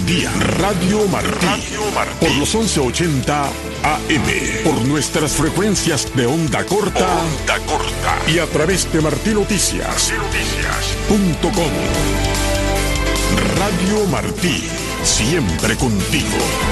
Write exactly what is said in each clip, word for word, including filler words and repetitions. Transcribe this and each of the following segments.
día. Radio Martí. Radio Martí. Por los once ochenta A M. Por nuestras frecuencias de onda corta. Onda corta. Y a través de martí noticias punto com. Radio Martí. Siempre contigo.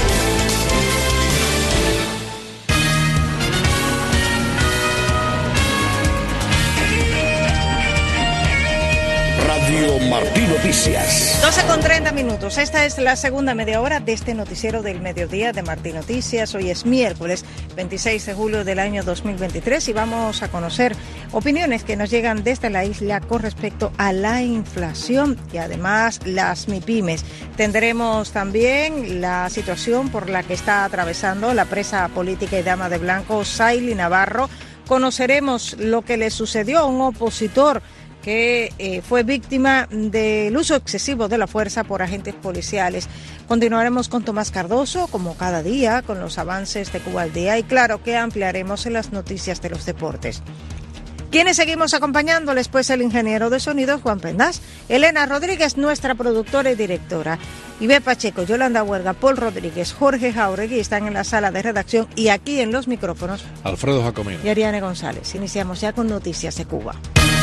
Radio Martí Noticias. doce con treinta minutos. Esta es la segunda media hora de este noticiero del mediodía de Martí Noticias. Hoy es miércoles veintiséis de julio del año dos mil veintitrés y vamos a conocer opiniones que nos llegan desde la isla con respecto a la inflación y además las MIPYMES. Tendremos también la situación por la que está atravesando la presa política y dama de blanco Saily Navarro. Conoceremos lo que le sucedió a un opositor que eh, fue víctima del uso excesivo de la fuerza por agentes policiales. Continuaremos con Tomás Cardoso, como cada día, con los avances de Cuba al día y claro que ampliaremos en las noticias de los deportes. ¿Quiénes seguimos acompañándoles? Pues el ingeniero de sonido Juan Pendas, Elena Rodríguez, nuestra productora y directora, Ibe Pacheco, Yolanda Huerga, Paul Rodríguez, Jorge Jauregui están en la sala de redacción y aquí en los micrófonos Alfredo Jacomino y Ariane González. Iniciamos ya con noticias de Cuba.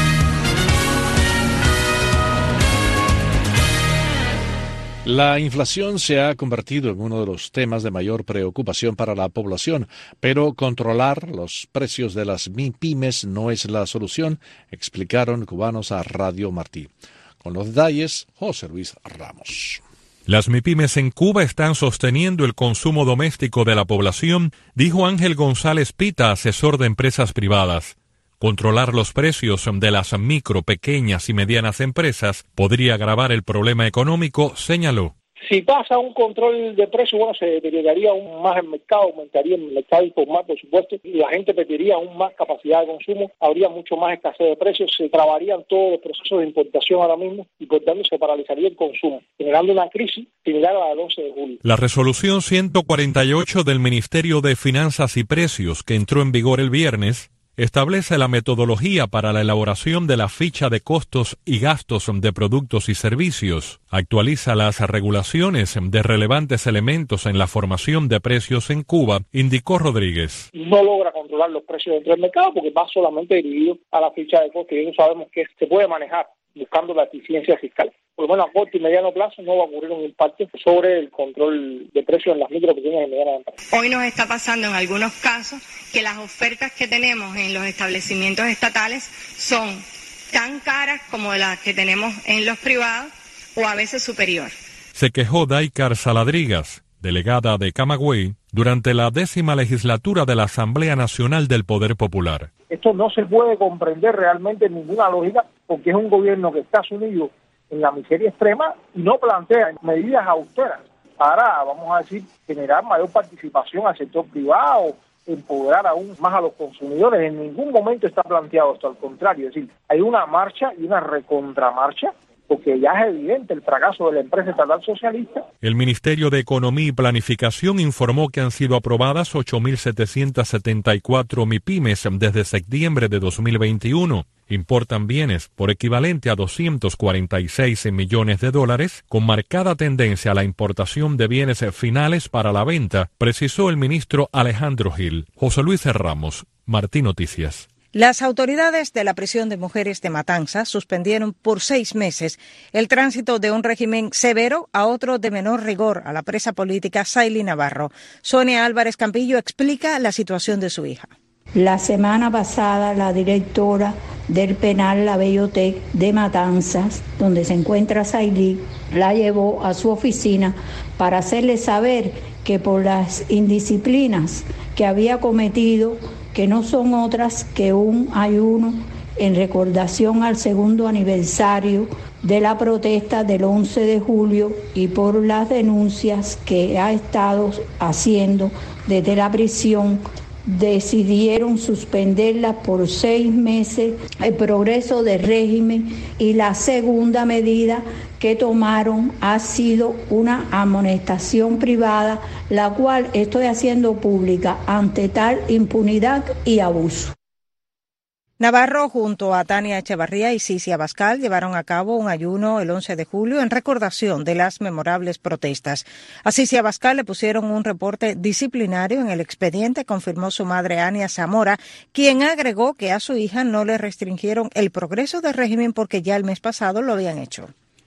La inflación se ha convertido en uno de los temas de mayor preocupación para la población, pero controlar los precios de las MIPYMES no es la solución, explicaron cubanos a Radio Martí. Con los detalles, José Luis Ramos. Las MIPYMES en Cuba están sosteniendo el consumo doméstico de la población, dijo Ángel González Pita, asesor de empresas privadas. Controlar los precios de las micro, pequeñas y medianas empresas podría agravar el problema económico, señaló. Si pasa un control de precios, bueno, se deterioraría aún más el mercado, aumentaría el mercado informal, por supuesto, y la gente perdería aún más capacidad de consumo, habría mucho más escasez de precios, se trabarían todos los procesos de importación ahora mismo y por tanto se paralizaría el consumo, generando una crisis similar a la del once de julio. La resolución ciento cuarenta y ocho del Ministerio de Finanzas y Precios, que entró en vigor el viernes, establece la metodología para la elaboración de la ficha de costos y gastos de productos y servicios, actualiza las regulaciones de relevantes elementos en la formación de precios en Cuba, indicó Rodríguez. No logra controlar los precios dentro del mercado porque va solamente dirigido a la ficha de costos y no sabemos que se puede manejar buscando la eficiencia fiscal. Por lo menos a corto y mediano plazo no va a ocurrir un impacto sobre el control de precios en las micro, pequeñas y medianas empresas. Hoy nos está pasando en algunos casos que las ofertas que tenemos en los establecimientos estatales son tan caras como las que tenemos en los privados o a veces superior. Se quejó Daikar Saladrigas, delegada de Camagüey, durante la décima legislatura de la Asamblea Nacional del Poder Popular. Esto no se puede comprender realmente en ninguna lógica porque es un gobierno que está sumido en la miseria extrema y no plantea medidas austeras para, vamos a decir, generar mayor participación al sector privado, empoderar aún más a los consumidores. En ningún momento está planteado esto, al contrario, es decir, hay una marcha y una recontramarcha porque ya es evidente el fracaso de la empresa estatal socialista. El Ministerio de Economía y Planificación informó que han sido aprobadas ocho mil setecientas setenta y cuatro MIPYMES desde septiembre de dos mil veintiuno. Importan bienes por equivalente a doscientos cuarenta y seis millones de dólares, con marcada tendencia a la importación de bienes finales para la venta, precisó el ministro Alejandro Gil. José Luis Ramos, Martí Noticias. Las autoridades de la prisión de mujeres de Matanzas suspendieron por seis meses el tránsito de un régimen severo a otro de menor rigor a la presa política Saily Navarro. Sonia Álvarez Campillo explica la situación de su hija. La semana pasada, la directora del penal La Bellotec de Matanzas, donde se encuentra Saily, la llevó a su oficina para hacerle saber que por las indisciplinas que había cometido, que no son otras que un ayuno en recordación al segundo aniversario de la protesta del once de julio y por las denuncias que ha estado haciendo desde la prisión, decidieron suspenderla por seis meses el progreso del régimen y la segunda medida que tomaron ha sido una amonestación privada, la cual estoy haciendo pública ante tal impunidad y abuso. Navarro, junto a Tania Echevarría y Cici Abascal, llevaron a cabo un ayuno el once de julio en recordación de las memorables protestas. A Cici Abascal le pusieron un reporte disciplinario en el expediente, confirmó su madre Ania Zamora, quien agregó que a su hija no le restringieron el progreso del régimen porque ya el mes pasado lo habían hecho.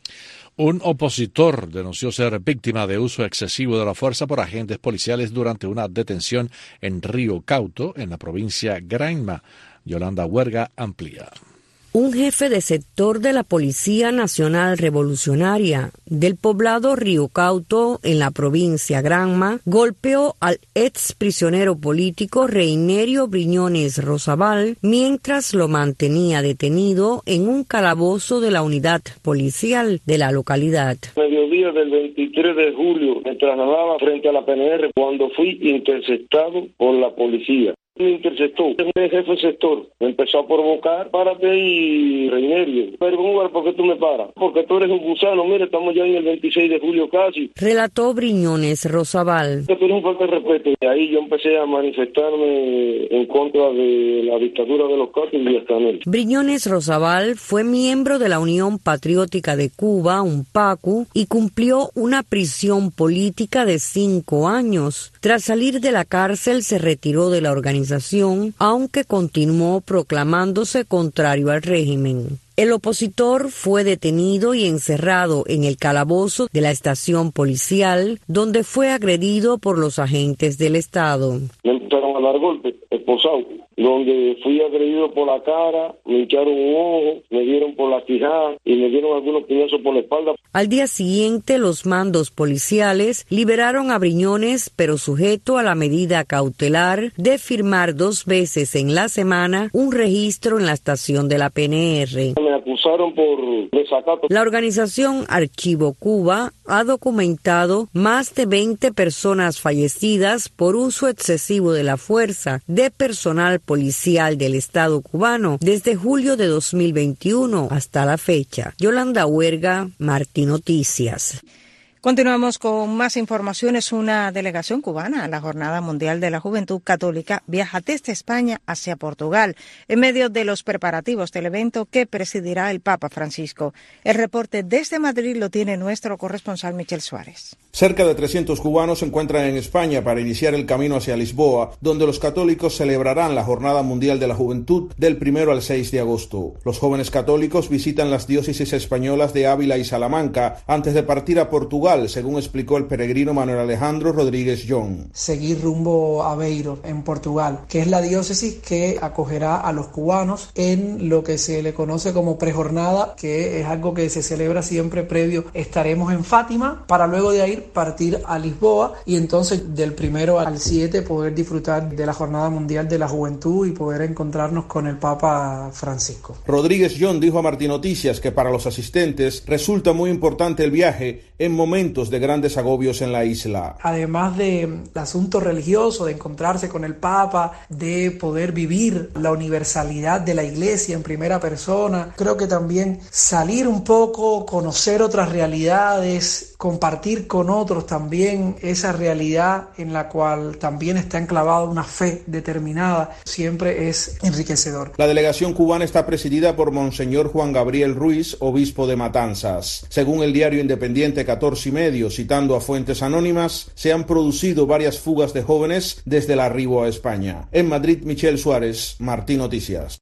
Un opositor denunció ser víctima de uso excesivo de la fuerza por agentes policiales durante una detención en Río Cauto, en la provincia Granma. Yolanda Huerga amplía. Un jefe de sector de la Policía Nacional Revolucionaria del poblado Río Cauto, en la provincia Granma, golpeó al ex prisionero político Reinerio Briñones Rosabal mientras lo mantenía detenido en un calabozo de la unidad policial de la localidad. Mediodía del veintitrés de julio me trasladaba frente a la P N R cuando fui interceptado por la policía. Me interceptó, el jefe del sector me empezó a provocar, párate y Reinerio, pero ¿por qué tú me paras? Porque tú eres un gusano, mire, estamos ya en el veintiséis de julio casi. Relató Briñones Rosabal. Tú eres un falta de respeto, y ahí yo empecé a manifestarme en contra de la dictadura de los Castro y Díaz-Canel. Briñones Rosabal fue miembro de la Unión Patriótica de Cuba, U N P A C U, y cumplió una prisión política de cinco años. Tras salir de la cárcel se retiró de la organización, aunque continuó proclamándose contrario al régimen. El opositor fue detenido y encerrado en el calabozo de la estación policial, donde fue agredido por los agentes del Estado. Me empezaron a dar golpes, esposados, donde fui agredido por la cara, me hincharon un ojo, me dieron por la quijada y me dieron algunos puñazos por la espalda. Al día siguiente, los mandos policiales liberaron a Briñones, pero sujeto a la medida cautelar de firmar dos veces en la semana un registro en la estación de la P N R. Me acusaron por desacato. La organización Archivo Cuba ha documentado más de veinte personas fallecidas por uso excesivo de la fuerza de personal policial del Estado cubano desde julio de dos mil veintiuno hasta la fecha. Yolanda Huerga, Martí Noticias. Continuamos con más informaciones. Una delegación cubana a la Jornada Mundial de la Juventud Católica viaja desde España hacia Portugal en medio de los preparativos del evento que presidirá el Papa Francisco. El reporte desde Madrid lo tiene nuestro corresponsal Michel Suárez. Cerca de trescientos cubanos se encuentran en España para iniciar el camino hacia Lisboa, donde los católicos celebrarán la Jornada Mundial de la Juventud del primero al seis de agosto. Los jóvenes católicos visitan las diócesis españolas de Ávila y Salamanca antes de partir a Portugal, según explicó el peregrino Manuel Alejandro Rodríguez John. Seguir rumbo a Aveiro, en Portugal, que es la diócesis que acogerá a los cubanos en lo que se le conoce como prejornada, que es algo que se celebra siempre previo. Estaremos en Fátima para luego de ahí partir a Lisboa y entonces del primero al siete poder disfrutar de la Jornada Mundial de la Juventud y poder encontrarnos con el Papa Francisco. Rodríguez John dijo a Martí Noticias que para los asistentes resulta muy importante el viaje en momentos de grandes agobios en la isla. Además del asunto religioso, de encontrarse con el Papa, de poder vivir la universalidad de la Iglesia en primera persona, creo que también salir un poco, conocer otras realidades, compartir con otros también esa realidad en la cual también está enclavada una fe determinada, siempre es enriquecedor. La delegación cubana está presidida por Monseñor Juan Gabriel Ruiz, obispo de Matanzas. Según el diario independiente catorce y medio, citando a fuentes anónimas, se han producido varias fugas de jóvenes desde el arribo a España. En Madrid, Michel Suárez, Martí Noticias.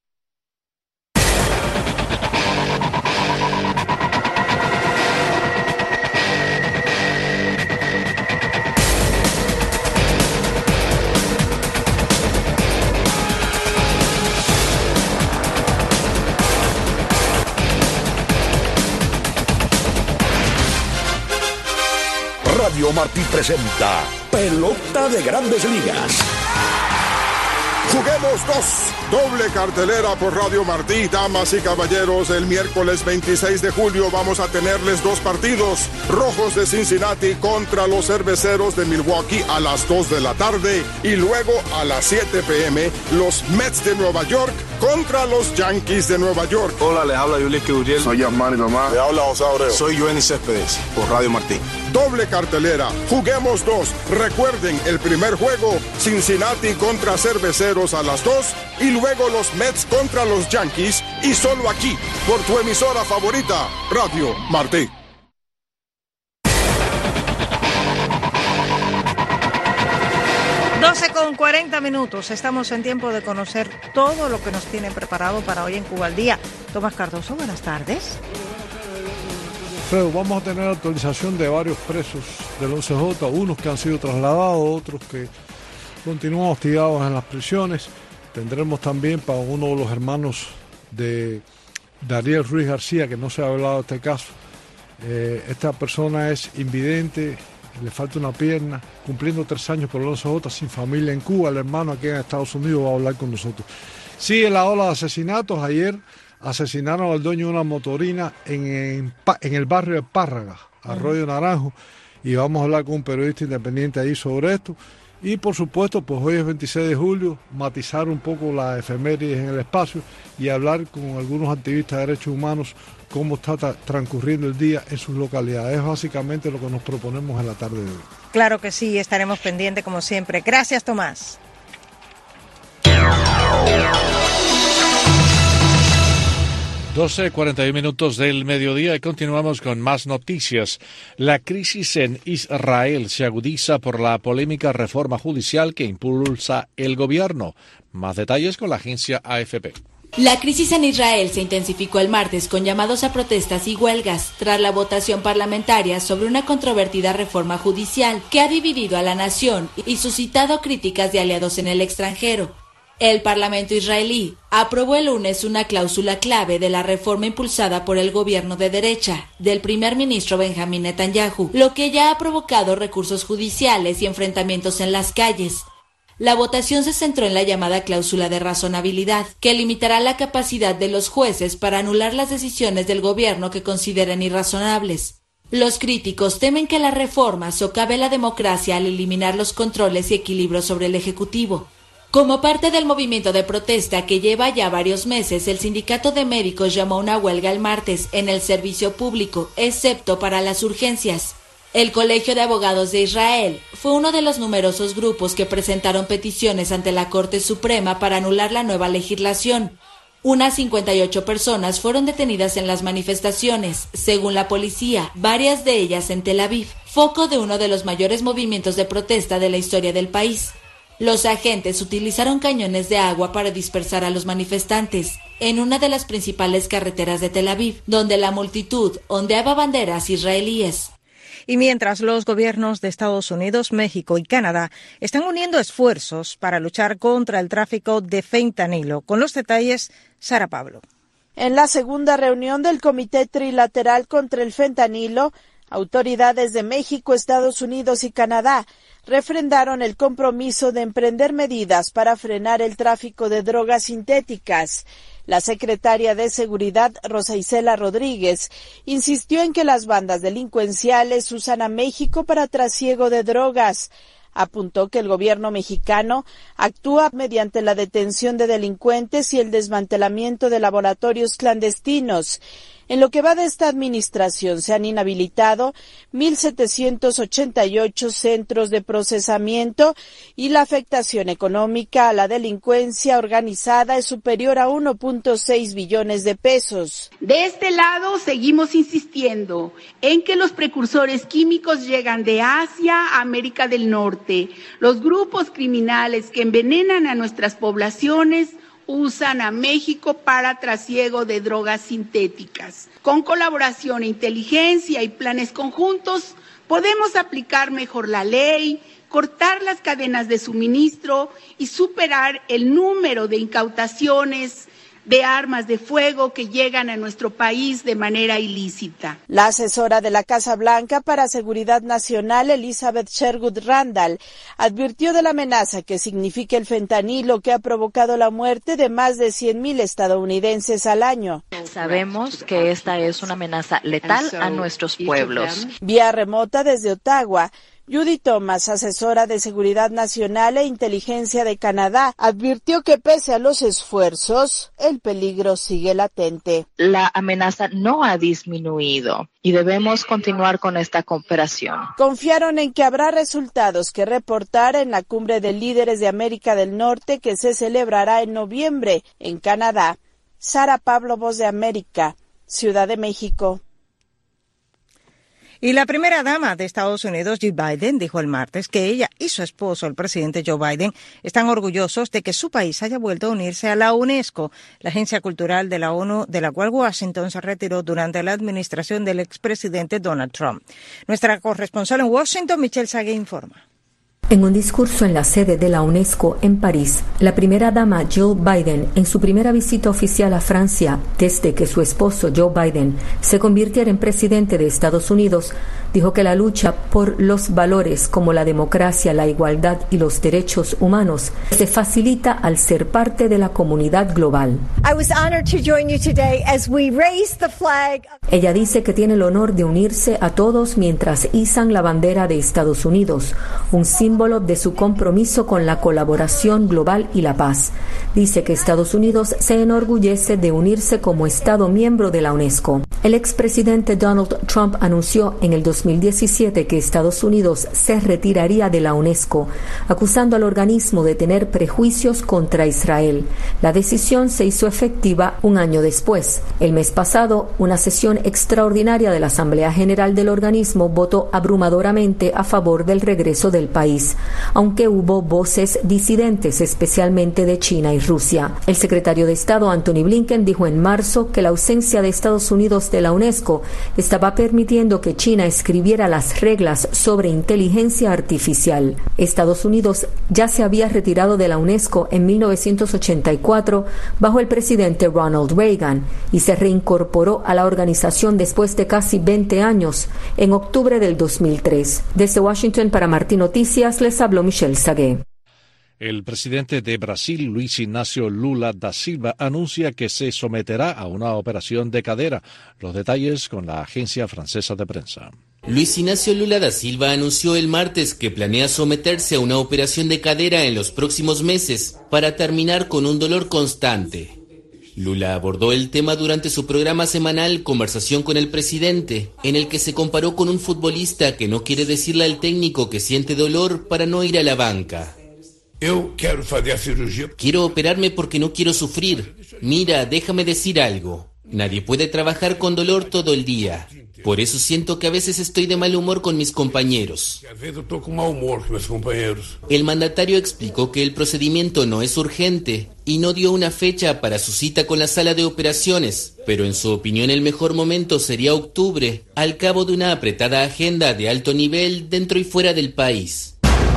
Radio Martí presenta Pelota de Grandes Ligas. Juguemos dos. Doble cartelera por Radio Martí, damas y caballeros. El miércoles veintiséis de julio vamos a tenerles dos partidos. Rojos de Cincinnati contra los Cerveceros de Milwaukee a las dos de la tarde. Y luego a las siete pm, los Mets de Nueva York contra los Yankees de Nueva York. Hola, les habla Yuliski Uriel. Soy Yasmani Tomás. Le habla José Abreu. Soy Joenny Céspedes por Radio Martí. doble cartelera. Juguemos dos. Recuerden, el primer juego, Cincinnati contra Cerveceros a las dos y luego los Mets contra los Yankees y solo aquí, por tu emisora favorita, Radio Martí. doce con cuarenta minutos. Estamos en tiempo de conocer todo lo que nos tienen preparado para hoy en Cuba al Día. Tomás Cardoso, buenas tardes. Fredo, vamos a tener actualización de varios presos del once J, unos que han sido trasladados, otros que continúan hostigados en las prisiones. Tendremos también para uno de los hermanos de Dariel Ruiz García, que no se ha hablado de este caso. Eh, esta persona es invidente, le falta una pierna, cumpliendo tres años por el once J, sin familia en Cuba. El hermano aquí en Estados Unidos va a hablar con nosotros. Sigue la ola de asesinatos. Ayer asesinaron al dueño de una motorina en, en, en el barrio de Párraga, Arroyo Naranjo, y vamos a hablar con un periodista independiente ahí sobre esto. Y por supuesto, pues hoy es veintiséis de julio, matizar un poco las efemérides en el espacio y hablar con algunos activistas de derechos humanos cómo está tra- transcurriendo el día en sus localidades. Es básicamente lo que nos proponemos en la tarde de hoy. Claro que sí, estaremos pendientes como siempre. Gracias, Tomás. doce cuarenta y uno minutos del mediodía y continuamos con más noticias. La crisis en Israel se agudiza por la polémica reforma judicial que impulsa el gobierno. Más detalles con la agencia A F P. La crisis en Israel se intensificó el martes con llamados a protestas y huelgas tras la votación parlamentaria sobre una controvertida reforma judicial que ha dividido a la nación y suscitado críticas de aliados en el extranjero. El Parlamento israelí aprobó el lunes una cláusula clave de la reforma impulsada por el gobierno de derecha del primer ministro Benjamín Netanyahu, lo que ya ha provocado recursos judiciales y enfrentamientos en las calles. La votación se centró en la llamada cláusula de razonabilidad, que limitará la capacidad de los jueces para anular las decisiones del gobierno que consideren irrazonables. Los críticos temen que la reforma socave la democracia al eliminar los controles y equilibrios sobre el Ejecutivo. Como parte del movimiento de protesta que lleva ya varios meses, el sindicato de médicos llamó a una huelga el martes en el servicio público, excepto para las urgencias. El Colegio de Abogados de Israel fue uno de los numerosos grupos que presentaron peticiones ante la Corte Suprema para anular la nueva legislación. Unas cincuenta y ocho personas fueron detenidas en las manifestaciones, según la policía, varias de ellas en Tel Aviv, foco de uno de los mayores movimientos de protesta de la historia del país. Los agentes utilizaron cañones de agua para dispersar a los manifestantes en una de las principales carreteras de Tel Aviv, donde la multitud ondeaba banderas israelíes. Y mientras los gobiernos de Estados Unidos, México y Canadá están uniendo esfuerzos para luchar contra el tráfico de fentanilo. Con los detalles, Sara Pablo. En la segunda reunión del Comité Trilateral contra el Fentanilo, autoridades de México, Estados Unidos y Canadá refrendaron el compromiso de emprender medidas para frenar el tráfico de drogas sintéticas. La secretaria de Seguridad, Rosa Isela Rodríguez, insistió en que las bandas delincuenciales usan a México para trasiego de drogas. Apuntó que el gobierno mexicano actúa mediante la detención de delincuentes y el desmantelamiento de laboratorios clandestinos. En lo que va de esta administración se han inhabilitado mil setecientos ochenta y ocho centros de procesamiento y la afectación económica a la delincuencia organizada es superior a uno punto seis billones de pesos. De este lado seguimos insistiendo en que los precursores químicos llegan de Asia a América del Norte. Los grupos criminales que envenenan a nuestras poblaciones usan a México para trasiego de drogas sintéticas. Con colaboración e inteligencia y planes conjuntos, podemos aplicar mejor la ley, cortar las cadenas de suministro y superar el número de incautaciones de armas de fuego que llegan a nuestro país de manera ilícita. La asesora de la Casa Blanca para Seguridad Nacional, Elizabeth Sherwood Randall, advirtió de la amenaza que significa el fentanilo, que ha provocado la muerte de más de cien mil estadounidenses al año. Sabemos que esta es una amenaza letal a nuestros pueblos. Vía remota desde Ottawa, Judy Thomas, asesora de Seguridad Nacional e Inteligencia de Canadá, advirtió que pese a los esfuerzos, el peligro sigue latente. La amenaza no ha disminuido y debemos continuar con esta cooperación. Confiaron en que habrá resultados que reportar en la Cumbre de Líderes de América del Norte que se celebrará en noviembre en Canadá. Sara Pablo, Voz de América, Ciudad de México. Y la primera dama de Estados Unidos, Jill Biden, dijo el martes que ella y su esposo, el presidente Joe Biden, están orgullosos de que su país haya vuelto a unirse a la UNESCO, la agencia cultural de la ONU, de la cual Washington se retiró durante la administración del expresidente Donald Trump. Nuestra corresponsal en Washington, Michelle Sague, informa. En un discurso en la sede de la UNESCO en París, la primera dama Jill Biden, en su primera visita oficial a Francia desde que su esposo Joe Biden se convirtiera en presidente de Estados Unidos, dijo que la lucha por los valores como la democracia, la igualdad y los derechos humanos se facilita al ser parte de la comunidad global. Ella dice que tiene el honor de unirse a todos mientras izan la bandera de Estados Unidos, un símbolo de su compromiso con la colaboración global y la paz. Dice que Estados Unidos se enorgullece de unirse como Estado miembro de la UNESCO. El expresidente Donald Trump anunció en el dos mil diecisiete que Estados Unidos se retiraría de la UNESCO, acusando al organismo de tener prejuicios contra Israel. La decisión se hizo efectiva un año después. El mes pasado, una sesión extraordinaria de la Asamblea General del organismo votó abrumadoramente a favor del regreso del país, aunque hubo voces disidentes, especialmente de China y Rusia. El secretario de Estado Antony Blinken dijo en marzo que la ausencia de Estados Unidos de la UNESCO estaba permitiendo que China escribiera las reglas sobre inteligencia artificial. Estados Unidos ya se había retirado de la UNESCO en mil novecientos ochenta y cuatro bajo el presidente Ronald Reagan y se reincorporó a la organización después de casi veinte años, en octubre del dos mil tres. Desde Washington para Martín Noticias les habló Michelle Sagué. El presidente de Brasil, Luis Ignacio Lula da Silva, anuncia que se someterá a una operación de cadera. Los detalles con la agencia francesa de prensa. Luis Ignacio Lula da Silva anunció el martes que planea someterse a una operación de cadera en los próximos meses para terminar con un dolor constante. Lula abordó el tema durante su programa semanal Conversación con el Presidente, en el que se comparó con un futbolista que no quiere decirle al técnico que siente dolor para no ir a la banca. Quiero operarme porque no quiero sufrir. Mira, déjame decir algo. Nadie puede trabajar con dolor todo el día. Por eso siento que a veces estoy de mal humor con mis compañeros. El mandatario explicó que el procedimiento no es urgente y no dio una fecha para su cita con la sala de operaciones, pero en su opinión el mejor momento sería octubre, al cabo de una apretada agenda de alto nivel dentro y fuera del país.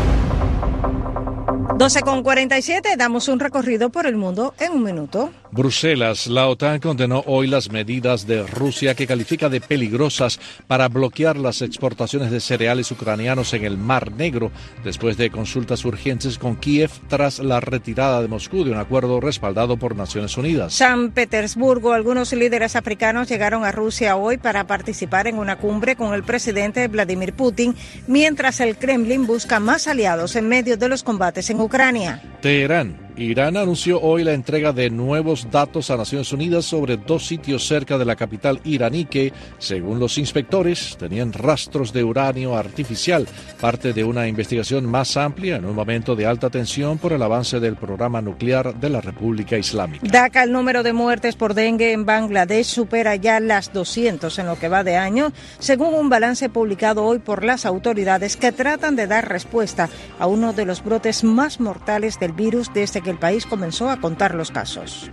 doce con cuarenta y siete, damos un recorrido por el mundo en un minuto. Bruselas, la OTAN condenó hoy las medidas de Rusia que califica de peligrosas para bloquear las exportaciones de cereales ucranianos en el Mar Negro, después de consultas urgentes con Kiev tras la retirada de Moscú de un acuerdo respaldado por Naciones Unidas. San Petersburgo, algunos líderes africanos llegaron a Rusia hoy para participar en una cumbre con el presidente Vladimir Putin, mientras el Kremlin busca más aliados en medio de los combates en Ucrania. Teherán. Irán anunció hoy la entrega de nuevos datos a Naciones Unidas sobre dos sitios cerca de la capital iraní que, según los inspectores, tenían rastros de uranio artificial, parte de una investigación más amplia en un momento de alta tensión por el avance del programa nuclear de la República Islámica. Dhaka, el número de muertes por dengue en Bangladesh supera ya las doscientas en lo que va de año, según un balance publicado hoy por las autoridades que tratan de dar respuesta a uno de los brotes más mortales del virus desde que el país comenzó a contar los casos.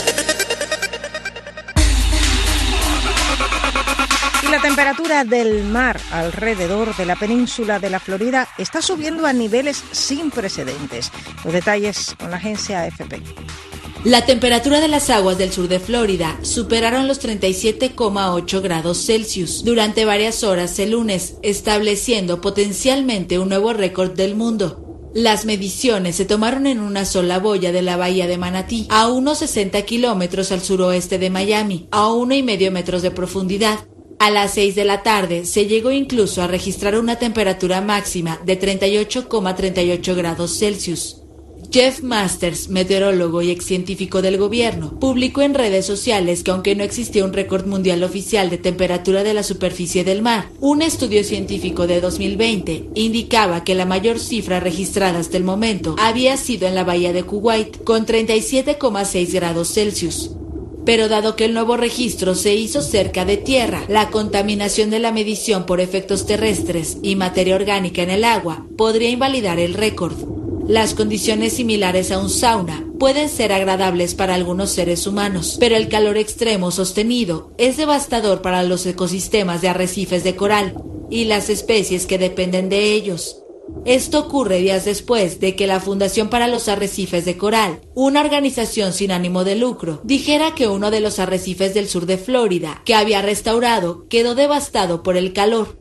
Y la temperatura del mar alrededor de la península de la Florida está subiendo a niveles sin precedentes. Los detalles con la agencia A F P. La temperatura de las aguas del sur de Florida superaron los treinta y siete coma ocho grados Celsius durante varias horas el lunes, estableciendo potencialmente un nuevo récord del mundo. Las mediciones se tomaron en una sola boya de la bahía de Manatí, a unos sesenta kilómetros al suroeste de Miami, a uno y medio metros de profundidad. A las seis de la tarde se llegó incluso a registrar una temperatura máxima de treinta y ocho coma treinta y ocho grados Celsius. Jeff Masters, meteorólogo y excientífico del gobierno, publicó en redes sociales que aunque no existía un récord mundial oficial de temperatura de la superficie del mar, un estudio científico de dos mil veinte indicaba que la mayor cifra registrada hasta el momento había sido en la bahía de Kuwait, con treinta y siete coma seis grados Celsius. Pero dado que el nuevo registro se hizo cerca de tierra, la contaminación de la medición por efectos terrestres y materia orgánica en el agua podría invalidar el récord. Las condiciones similares a un sauna pueden ser agradables para algunos seres humanos, pero el calor extremo sostenido es devastador para los ecosistemas de arrecifes de coral y las especies que dependen de ellos. Esto ocurre días después de que la Fundación para los Arrecifes de Coral, una organización sin ánimo de lucro, dijera que uno de los arrecifes del sur de Florida, que había restaurado, quedó devastado por el calor.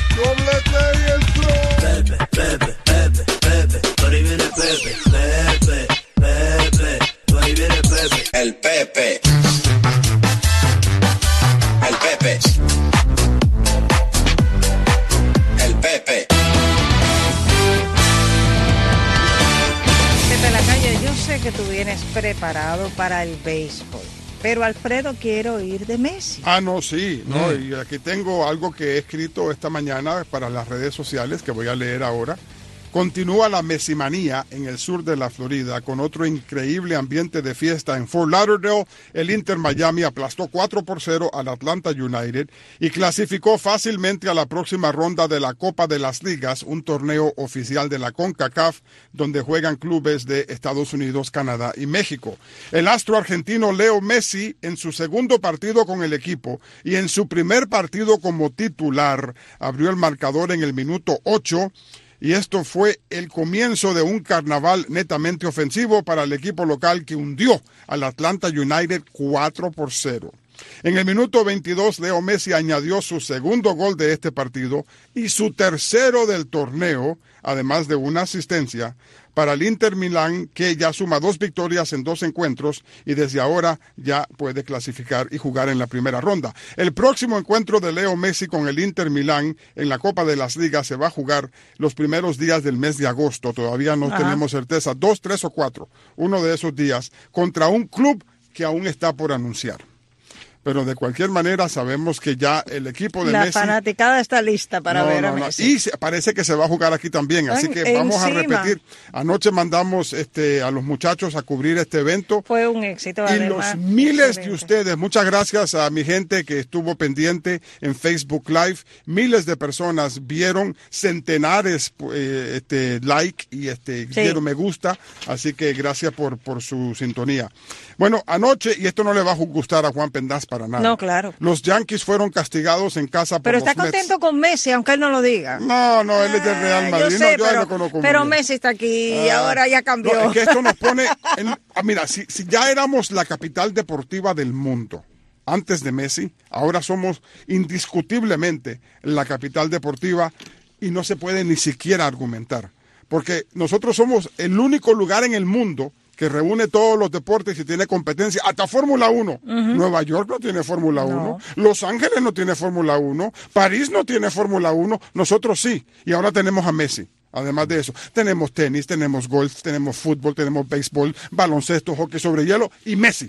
El Pepe. El Pepe. El Pepe. Pepe Lacalle, yo sé que tú vienes preparado para el béisbol, pero Alfredo quiere oír de Messi. Ah, no, sí, no, mm. y aquí tengo algo que he escrito esta mañana para las redes sociales que voy a leer ahora. Continúa la mesimanía en el sur de la Florida con otro increíble ambiente de fiesta en Fort Lauderdale. El Inter Miami aplastó cuatro por cero al Atlanta United y clasificó fácilmente a la próxima ronda de la Copa de las Ligas, un torneo oficial de la CONCACAF donde juegan clubes de Estados Unidos, Canadá y México. El astro argentino Leo Messi, en su segundo partido con el equipo y en su primer partido como titular, abrió el marcador en el minuto ocho. Y esto fue el comienzo de un carnaval netamente ofensivo para el equipo local que hundió al Atlanta United cuatro por cero. En el minuto veintidós, Leo Messi añadió su segundo gol de este partido y su tercero del torneo, además de una asistencia, para el Inter Milán, que ya suma dos victorias en dos encuentros y desde ahora ya puede clasificar y jugar en la primera ronda. El próximo encuentro de Leo Messi con el Inter Milán en la Copa de las Ligas se va a jugar los primeros días del mes de agosto. Todavía no Ajá. tenemos certeza, dos, tres o cuatro, uno de esos días, contra un club que aún está por anunciar. Pero de cualquier manera sabemos que ya el equipo de la Messi... La fanaticada está lista para no, ver no, a no. Messi. Y se, parece que se va a jugar aquí también, así que vamos Encima. a repetir. Anoche mandamos este, a los muchachos a cubrir este evento. Fue un éxito. Y además, los miles excelente. de ustedes, muchas gracias a mi gente que estuvo pendiente en Facebook Live. Miles de personas vieron, centenares eh, este, like y este, sí. dieron me gusta, así que gracias por, por su sintonía. Bueno, anoche, y esto no le va a gustar a Juan Pendaz para nada. No, claro. Los Yankees fueron castigados en casa por pero los está contento Mets. con Messi, aunque él no lo diga. No, no, él es del Real Madrid. Yo sé, no, yo pero, lo conozco pero muy bien. Messi está aquí y Ah, ahora ya cambió. No, es que esto nos pone... En, ah, mira, si, si ya éramos la capital deportiva del mundo antes de Messi, ahora somos indiscutiblemente la capital deportiva y no se puede ni siquiera argumentar. Porque nosotros somos el único lugar en el mundo que reúne todos los deportes y tiene competencia, hasta Fórmula uno. Uh-huh. Nueva York no tiene Fórmula no. uno, Los Ángeles no tiene Fórmula uno, París no tiene Fórmula uno, nosotros sí, y ahora tenemos a Messi. Además de eso, tenemos tenis, tenemos golf, tenemos fútbol, tenemos béisbol, baloncesto, hockey sobre hielo y Messi.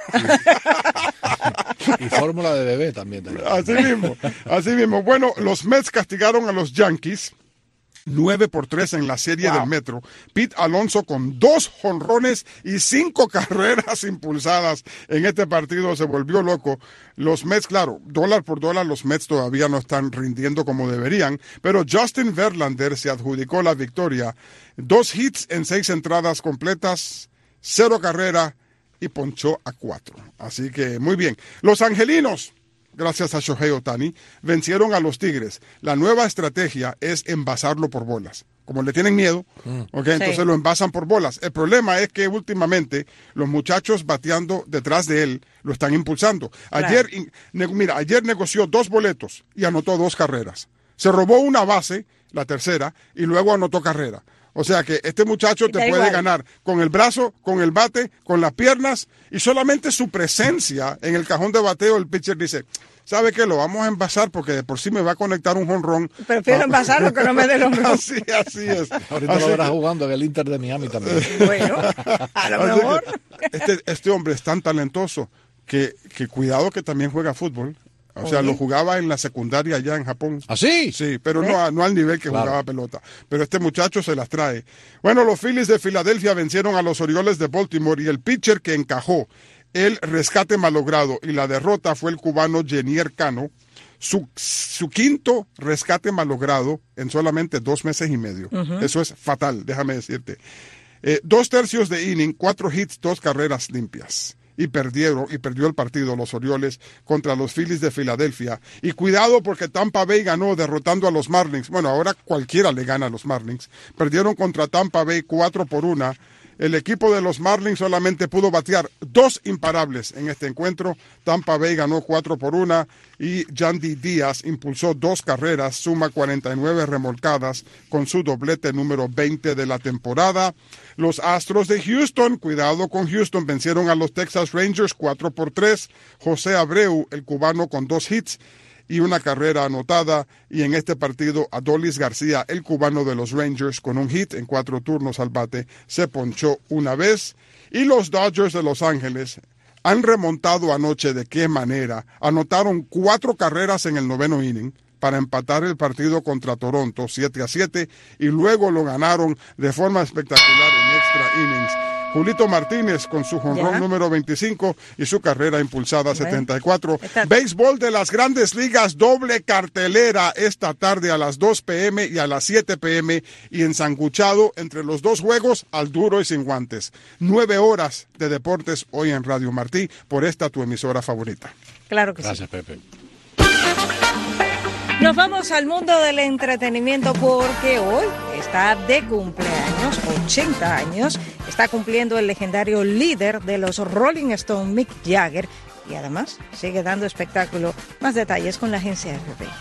Y fórmula de bebé también. también. Así mismo, así mismo. Bueno, los Mets castigaron a los Yankees nueve por tres en la serie wow. del Metro. Pete Alonso con dos jonrones y cinco carreras impulsadas en este partido se volvió loco. Los Mets, claro, dólar por dólar, los Mets todavía no están rindiendo como deberían, pero Justin Verlander se adjudicó la victoria. Dos hits en seis entradas completas, cero carrera y ponchó a cuatro. Así que muy bien. Los angelinos, gracias a Shohei Ohtani, vencieron a los Tigres. La nueva estrategia es envasarlo por bolas. Como le tienen miedo, mm. okay, sí. entonces lo envasan por bolas. El problema es que últimamente los muchachos bateando detrás de él lo están impulsando. Ayer, claro. ne- mira, ayer negoció dos boletos y anotó dos carreras. Se robó una base, la tercera, y luego anotó carrera. O sea que este muchacho te puede igual. ganar con el brazo, con el bate, con las piernas y solamente su presencia en el cajón de bateo, el pitcher dice, ¿sabe qué? Lo vamos a envasar porque de por sí me va a conectar un jonrón. Prefiero ah, envasarlo que no me dé el jonrón. Así, así es. Ahorita así lo verás que... jugando en el Inter de Miami también. Bueno, a lo mejor. Este, este hombre es tan talentoso que, que cuidado que también juega fútbol. O sea, lo jugaba en la secundaria allá en Japón. ¿Ah, sí? Sí, pero no, no al nivel que claro. jugaba pelota. Pero este muchacho se las trae. Bueno, los Phillies de Filadelfia vencieron a los Orioles de Baltimore y el pitcher que encajó el rescate malogrado y la derrota fue el cubano Jenier Cano. Su, su quinto rescate malogrado en solamente dos meses y medio. Uh-huh. Eso es fatal, déjame decirte. Eh, dos tercios de inning, cuatro hits, dos carreras limpias. Y perdieron, y perdió el partido los Orioles contra los Phillies de Filadelfia. Y cuidado porque Tampa Bay ganó derrotando a los Marlins. Bueno, ahora cualquiera le gana a los Marlins. Perdieron contra Tampa Bay cuatro por una. El equipo de los Marlins solamente pudo batear dos imparables en este encuentro. Tampa Bay ganó cuatro por una y Yandy Díaz impulsó dos carreras, suma cuarenta y nueve remolcadas con su doblete número veinte de la temporada. Los Astros de Houston, cuidado con Houston, vencieron a los Texas Rangers cuatro por tres. José Abreu, el cubano, con dos hits y una carrera anotada, y en este partido Adolis García, el cubano de los Rangers, con un hit en cuatro turnos al bate, se ponchó una vez. Y los Dodgers de Los Ángeles han remontado anoche. ¿De qué manera? Anotaron cuatro carreras en el noveno inning para empatar el partido contra Toronto siete a siete y luego lo ganaron de forma espectacular en extra innings. Julito Martínez con su jonrón número veinticinco y su carrera impulsada bueno, setenta y cuatro. Está... Béisbol de las Grandes Ligas, doble cartelera esta tarde a las dos p.m. y a las siete p.m. y ensanguchado entre los dos juegos al duro y sin guantes. Nueve horas de deportes hoy en Radio Martí por esta tu emisora favorita. Claro que Gracias, sí. Pepe. Nos vamos al mundo del entretenimiento porque hoy está de cumpleaños, ochenta años, está cumpliendo el legendario líder de los Rolling Stones, Mick Jagger, y además sigue dando espectáculo. Más detalles con la agencia R B.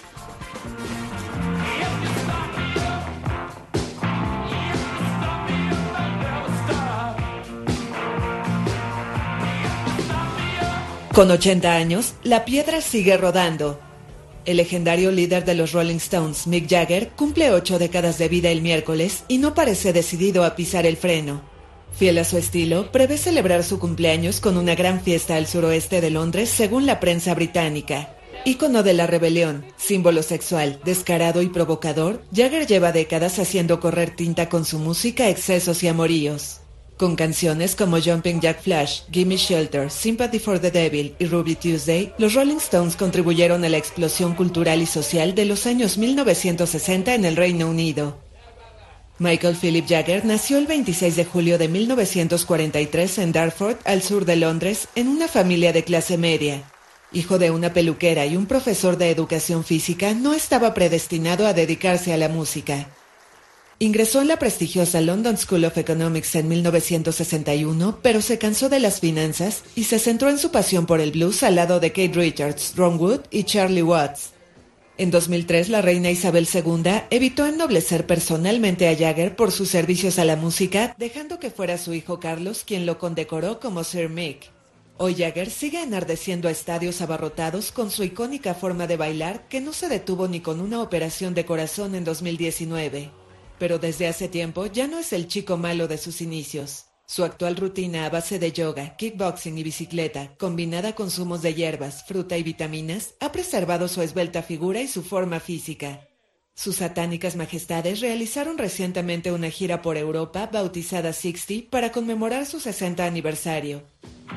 Con ochenta años, la piedra sigue rodando. El legendario líder de los Rolling Stones, Mick Jagger, cumple ocho décadas de vida el miércoles y no parece decidido a pisar el freno. Fiel a su estilo, prevé celebrar su cumpleaños con una gran fiesta al suroeste de Londres, según la prensa británica. Ícono de la rebelión, símbolo sexual, descarado y provocador, Jagger lleva décadas haciendo correr tinta con su música, excesos y amoríos. Con canciones como Jumping Jack Flash, Gimme Shelter, Sympathy for the Devil y Ruby Tuesday, los Rolling Stones contribuyeron a la explosión cultural y social de los años mil novecientos sesenta en el Reino Unido. Michael Philip Jagger nació el veintiséis de julio de mil novecientos cuarenta y tres en Dartford, al sur de Londres, en una familia de clase media. Hijo de una peluquera y un profesor de educación física, no estaba predestinado a dedicarse a la música. Ingresó en la prestigiosa London School of Economics en mil novecientos sesenta y uno, pero se cansó de las finanzas y se centró en su pasión por el blues al lado de Keith Richards, Ron Wood y Charlie Watts. En dos mil tres, la reina Isabel segunda evitó ennoblecer personalmente a Jagger por sus servicios a la música, dejando que fuera su hijo Carlos quien lo condecoró como Sir Mick. Hoy Jagger sigue enardeciendo a estadios abarrotados con su icónica forma de bailar que no se detuvo ni con una operación de corazón en dos mil diecinueve. Pero desde hace tiempo ya no es el chico malo de sus inicios. Su actual rutina a base de yoga, kickboxing y bicicleta, combinada con zumos de hierbas, fruta y vitaminas, ha preservado su esbelta figura y su forma física. Sus satánicas majestades realizaron recientemente una gira por Europa bautizada sesenta para conmemorar su sesenta aniversario.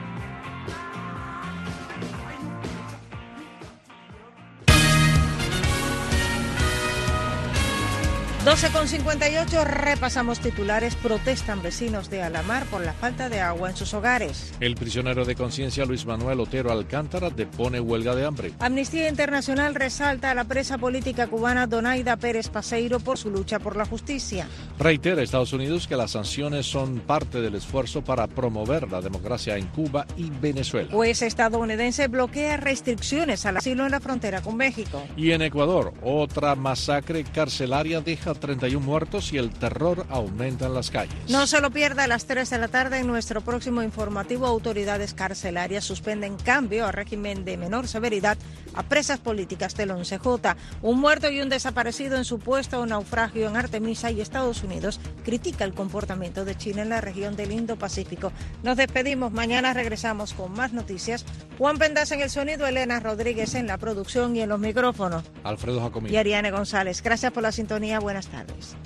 doce con cincuenta y ocho, repasamos titulares. Protestan vecinos de Alamar por la falta de agua en sus hogares. El prisionero de conciencia Luis Manuel Otero Alcántara depone huelga de hambre. Amnistía Internacional resalta a la presa política cubana Donaida Pérez Paseiro por su lucha por la justicia. Reitera Estados Unidos que las sanciones son parte del esfuerzo para promover la democracia en Cuba y Venezuela. Juez estadounidense bloquea restricciones al asilo en la frontera con México. Y en Ecuador, otra masacre carcelaria deja treinta y uno muertos y el terror aumenta en las calles. No se lo pierda a las tres de la tarde en nuestro próximo informativo. Autoridades carcelarias suspenden cambio a régimen de menor severidad a presas políticas del once J. Un muerto y un desaparecido en supuesto naufragio en Artemisa, y Estados Unidos critica el comportamiento de China en la región del Indo-Pacífico. Nos despedimos. Mañana regresamos con más noticias. Juan Pendas en el sonido, Elena Rodríguez en la producción y en los micrófonos. Alfredo Jacomí y Ariane González. Gracias por la sintonía. Buenas tardes.